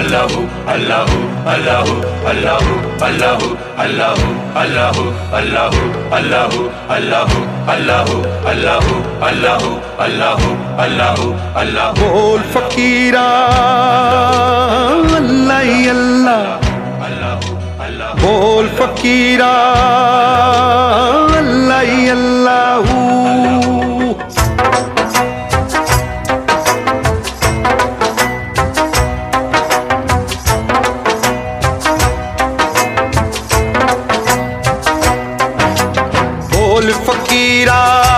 अल्लाहु अल्लाहु अल्लाहु अल्लाहु अल्लाहु अल्लाहु अल्लाहु अल्लाहु अल्लाहु अल्लाहु अल्लाहु अल्लाहु अल्लाहु अल्लाहु अल्लाहु अल्लाहु बोल फकीरा अल्लाह अल्लाह, बोल फकीरा अल्लाह अल्लाह। बोल फकीरा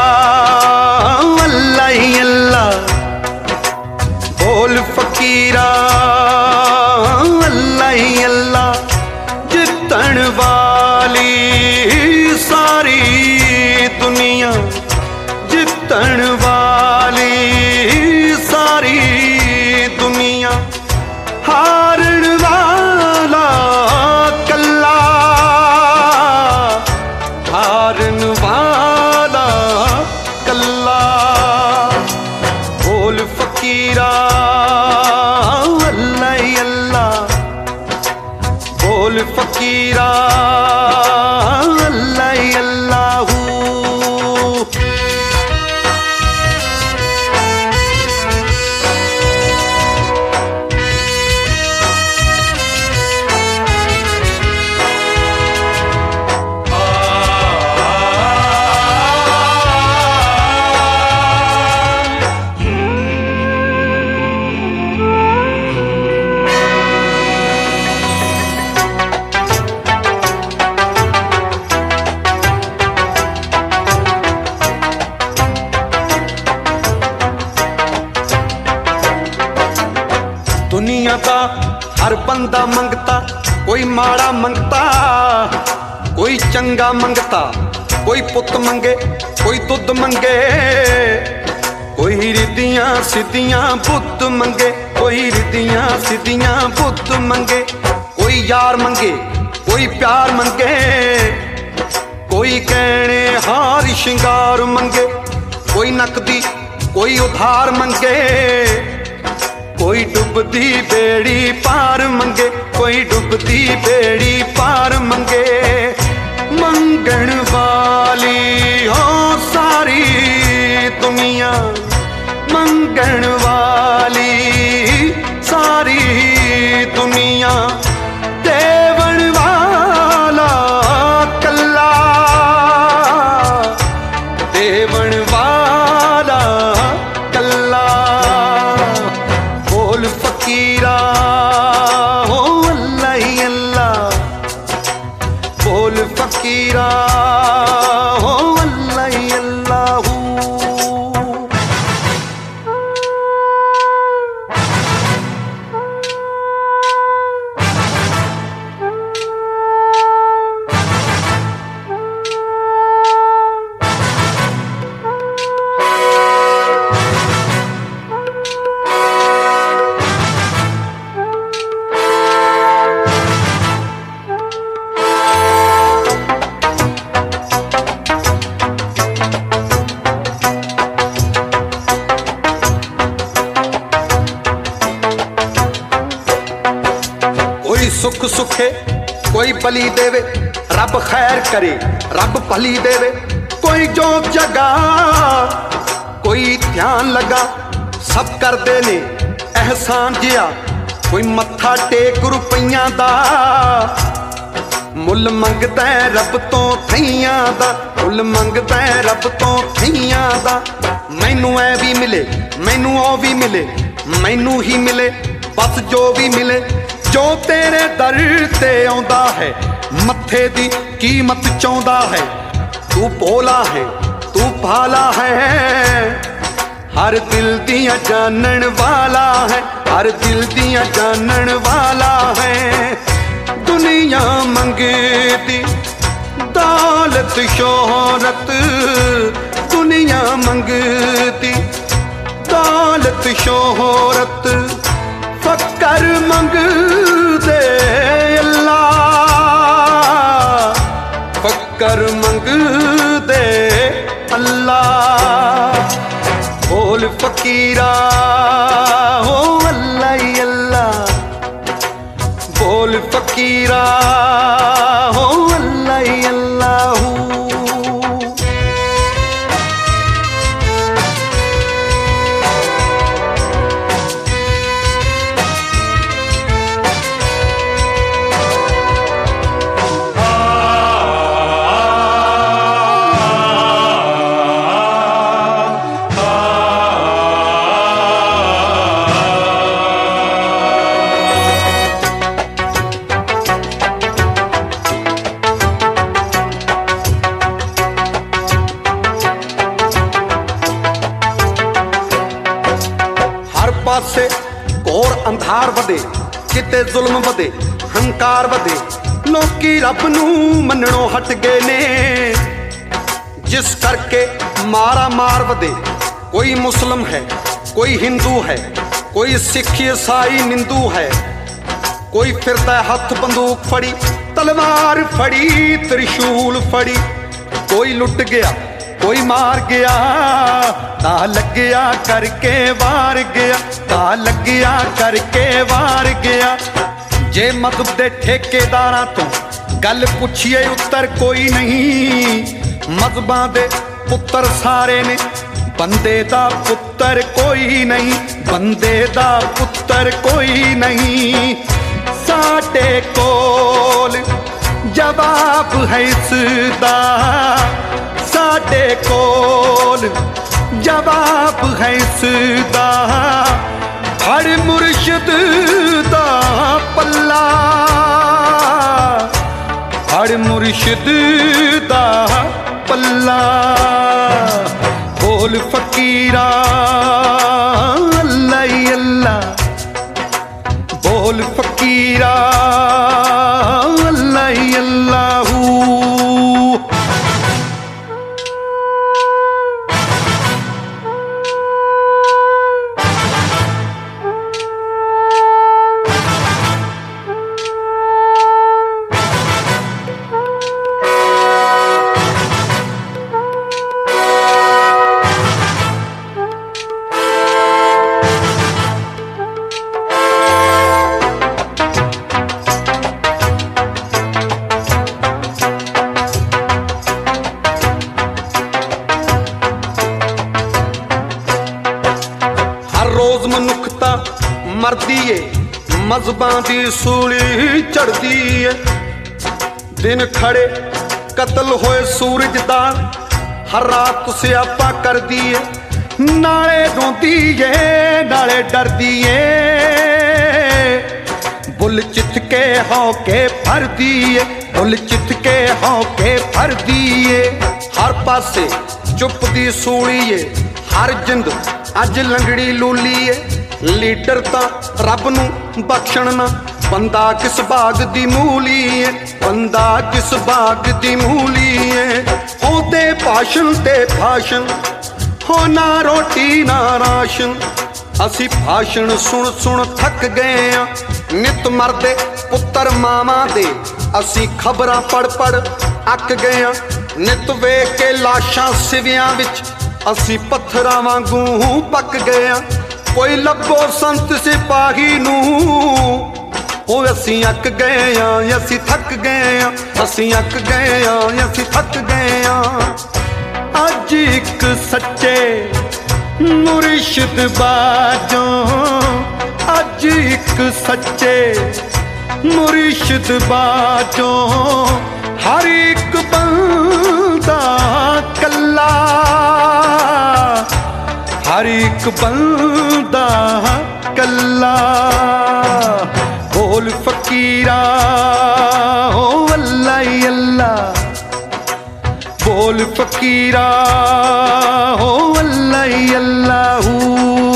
अल्लाह अल्लाह, बोल फकीरा अल्लाह अल्लाह। जितन वाली सारी दुनिया, जितन वाली सारी दुनिया, हारन वाला कल्ला, हारन वाला कल्ला। बोल फकीरा अल्लाह अल्लाह, बोल फकीरा अल्लाह अल्लाह। दुनिया का हर बंदा मंगता, कोई माड़ा मंगता, कोई चंगा मंगता, कोई पुत मंगे, कोई दुध मंगे, कोई रिदियां सिद्धियां पुत मंगे, कोई रिदियां सिद्धियां पुत मंगे। कोई यार मंगे, कोई प्यार मंगे, कोई कहने हार श्रृंगार मंगे, कोई नकदी कोई उधार मंगे, कोई डुबदी बेड़ी पार मंगे, कोई डुबदी बेड़ी पार मंगे। मंगण वाली हो सारी दुनिया, मंगण वाली सारी दुनिया, देवन वाला कल्ला, देवन वाला कल्ला। बोल फकीरा हो अल्लाह अल्लाह, बोल फकीरा हो अल्लाह अल्लाह। कोई सुख सुखे, कोई बली देवे, रब खैर करे रब भली देवे। कोई जोत जगा, कोई ध्यान लगा, सब कर दे ने एहसान जिया। कोई मत्था टेक रुपइयां दा, मुल मंगदा है रब तो थइयां दा, मुल मंगदा है रब तो थइयां दा। मैनू ऐ भी मिले, मैनू ओ भी मिले, मैनू ही मिले बस जो भी मिले। जो तेरे दर ते आउंदा है, मत्थे दी कीमत चाहुंदा है। तू भोला है, तू भाला है, हर दिल दियां जानन वाला है, हर दिल दियां जानन वाला है। दुनिया मंगती दौलत शोहरत, दुनिया मंगती दौलत शोहरत, फकर मंगदे अल्लाह, फकर मंगदे अल्लाह। बोल फकीरा हो अल्लाह अल्लाह, ਪਾਸੇ ਘੋਰ ਅੰਧਾਰ ਵਧੇ, ਕਿਤੇ ਜ਼ੁਲਮ ਵਧੇ, ਹੰਕਾਰ ਵਧੇ, ਲੋਕੀ ਰੱਬ ਨੂੰ ਮੰਨਣੋਂ ਹਟ ਗਏ ਨੇ, ਜਿਸ ਕਰਕੇ ਮਾਰਾ ਮਾਰ ਵਧੇ। ਕੋਈ ਮੁਸਲਮ ਹੈ, ਕੋਈ ਹਿੰਦੂ ਹੈ, ਕੋਈ ਸਿੱਖ ਈਸਾਈ ਨਿੰਦੂ ਹੈ, ਕੋਈ ਫਿਰਦਾ ਹੱਥ ਬੰਦੂਕ ਫੜੀ, ਤਲਵਾਰ ਫੜੀ, ਤ੍ਰਿਸ਼ੂਲ ਫੜੀ। ਕੋਈ ਲੁੱਟ ਗਿਆ, ਕੋਈ ਮਾਰ ਗਿਆ, ਤਾਂ ਲੱਗਿਆ ਕਰਕੇ ਵਾਰ ਗਿਆ, ਤਾਂ ਲੱਗਿਆ ਕਰਕੇ ਵਾਰ ਗਿਆ। ਜੇ ਮਜ਼ਹਬ ਦੇ ਠੇਕੇਦਾਰਾਂ ਤੋਂ ਗੱਲ ਪੁੱਛੀਏ ਉੱਤਰ ਕੋਈ ਨਹੀਂ, ਮਜ਼ਹਬਾਂ ਦੇ ਪੁੱਤਰ ਸਾਰੇ ਨੇ, ਬੰਦੇ ਦਾ ਪੁੱਤਰ ਕੋਈ ਨਹੀਂ, ਬੰਦੇ ਦਾ ਪੁੱਤਰ ਕੋਈ ਨਹੀਂ। ਸਾਡੇ ਕੋਲ ਜਵਾਬ ਹੈ ਇਸ ਦਾ, ਸਾਡੇ ਕੋਲ ਜਵਾਬ ਹੈ ਇਸ ਦਾ। ਫੜ ਮੁਰਸ਼ਿਦ ਦਾ ਪੱਲਾ, ਫੜ ਮੁਰਸ਼ਿਦ ਦਾ ਪੱਲਾ। ਬੋਲ ਫਕੀਰਾ ਅੱਲਾ ਹੀ ਅੱਲਾ, ਬੋਲ ਫਕੀਰਾ ਅੱਲਾ ਹੀ ਅੱਲਾਹੂ। ਮਨੁੱਖਤਾ ਮਰਦੀ ਏ, ਮਜ਼ਹਬਾਂ ਦੀ ਸੂਲੀ ਝੜਦੀ ਏ। ਦਿਨ ਖੜੇ ਕਤਲ ਹੋਏ ਸੂਰਜ ਦਾ, ਹਰ ਰਾਤ ਸਿਆਪਾ ਕਰਦੀ ਏ। ਨਾਲੇ ਰੋਂਦੀ ਏ, ਨਾਲੇ ਡਰਦੀ ਏ, ਬੁੱਲ ਚਿੱਥ ਕੇ ਹੌਕੇ ਭਰਦੀ ਏ, ਬੁੱਲ ਚਿੱਥ ਕੇ ਹੌਕੇ ਭਰਦੀ ਏ। ਹਰ ਪਾਸੇ ਚੁੱਪ ਦੀ ਸੂਲੀ ਏ, ਹਰ ਜਿੰਦ ਅੱਜ ਲੰਗੜੀ ਲੂਲੀ ਏ। ਲੀਡਰ ਤਾਂ ਰੱਬ ਨੂੰ ਬਖਸ਼ਣ ਨਾ, ਬੰਦਾ ਕਿਸ ਬਾਗ ਦੀ ਮੂਲੀ ਏ, ਬੰਦਾ ਕਿਸ ਬਾਗ ਦੀ ਮੂਲੀ ਏ। ਉਹਦੇ ਭਾਸ਼ਣ ਤੇ ਭਾਸ਼ਣ, ਹੋ ਨਾ ਰੋਟੀ ਨਾ ਰਾਸ਼ਨ। ਅਸੀਂ ਭਾਸ਼ਣ ਸੁਣ ਸੁਣ ਥੱਕ ਗਏ ਆਂ, ਨਿਤ ਮਰਦੇ ਪੁੱਤਰ ਮਾਵਾਂ ਦੇ, ਅਸੀਂ ਖਬਰਾਂ ਪੜ ਪੜ ਅੱਕ ਗਏ ਆਂ। ਨਿਤ ਵੇਖ ਕੇ ਲਾਸ਼ਾਂ ਸਿਵਿਆਂ ਵਿੱਚ, ਅਸੀਂ ਪੱਥਰਾਂ ਵਾਂਗੂ ਪੱਕ ਗਏ ਆਂ। ਕੋਈ ਲੱਭੋ ਸੰਤ ਸਿਪਾਹੀ ਨੂੰ, ਉਹ ਅਸੀਂ ਅੱਕ ਗਏ ਆਂ, ਅਸੀਂ ਥੱਕ ਗਏ ਆਂ, ਅਸੀਂ ਅੱਕ ਗਏ ਆਂ, ਅਸੀਂ ਥੱਕ ਗਏ ਆਂ। ਅੱਜ ਇੱਕ ਸੱਚੇ ਮੁਰਸ਼ਿਦ ਬਾਝੋਂ, ਅੱਜ ਇੱਕ ਸੱਚੇ ਮੁਰਸ਼ਿਦ ਬਾਝੋਂ, ਹਰ ਇੱਕ ਬੰਦਾ ਕੱਲਾ, ਹਰ ਇੱਕ ਬੰਦਾ ਕੱਲਾ। ਬੋਲ ਫਕੀਰਾ ਹੋ ਅੱਲਾ ਹੀ ਅੱਲਾ, ਬੋਲ ਫਕੀਰਾ ਹੋ ਅੱਲਾ ਹੀ ਅੱਲਾਹੂ।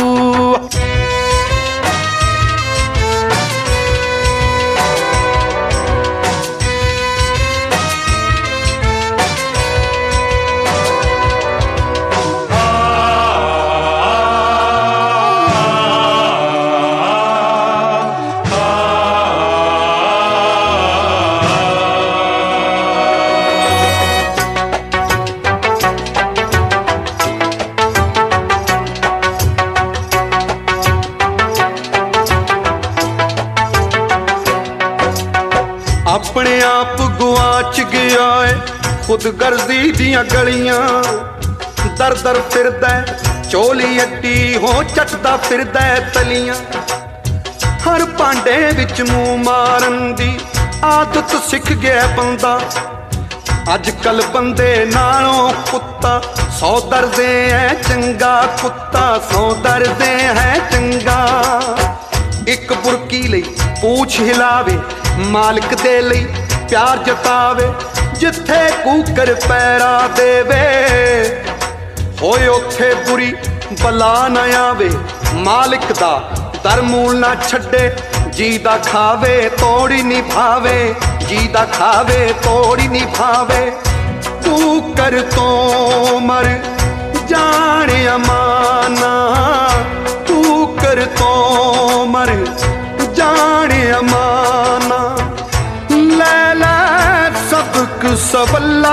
ਆਪਣੇ ਆਪ ਗੁਆਚ ਗਿਆ ਏ ਖੁਦਗਰਜ਼ੀ ਦੀਆਂ ਗਲੀਆਂ, ਦਰ ਦਰ ਫਿਰਦਾ ਚੋਲੀ ਅੱਡੀ ਹੋ ਚੱਟਦਾ ਫਿਰਦਾ ਤਲੀਆਂ। ਹਰ ਭਾਂਡੇ ਵਿੱਚ ਮੂੰਹ ਮਾਰਨ ਦੀ ਆਦਤ ਸਿੱਖ ਗਿਆ ਬੰਦਾ। ਅੱਜ ਕੱਲ ਬੰਦੇ ਨਾਲੋਂ ਕੁੱਤਾ 100 ਦਰਦੇ ਹੈ ਚੰਗਾ, ਕੁੱਤਾ 100 ਦਰਦੇ ਹੈ ਚੰਗਾ। ਇੱਕ ਬੁਰਕੀ ਲਈ ਪੂਛ ਹਿਲਾਵੇ, ਮਾਲਕ ਦੇ ਲਈ ਪਿਆਰ ਜਤਾਵੇ। ਜਿੱਥੇ ਕੂਕਰ ਪੈਰਾ ਦੇਵੇ, ਹੋਏ ਉੱਥੇ ਬੁਰੀ ਬਲਾ ਨਾ ਆਵੇ। मालिक दा दर मूल ना छड्डे, जी दा खावे तोड़ी नहीं भावे, जी दा खावे तोड़ी नहीं भावे। तू कर तो मर जाने अमाना, तू कर तो मर जाने अमाना। ले ले सबक सबल्ला,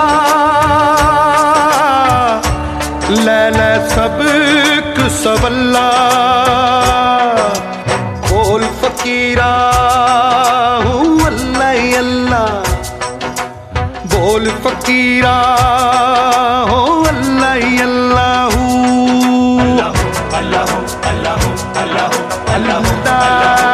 ले ले सबक सबल्ला। बोल फकीरा हूँ अल्लाह अल्लाह, बोल फकीरा हो अल्लाह अल्लाह। अल्लाह अल्लाह अल्लाह अल्लाह अल्लाह।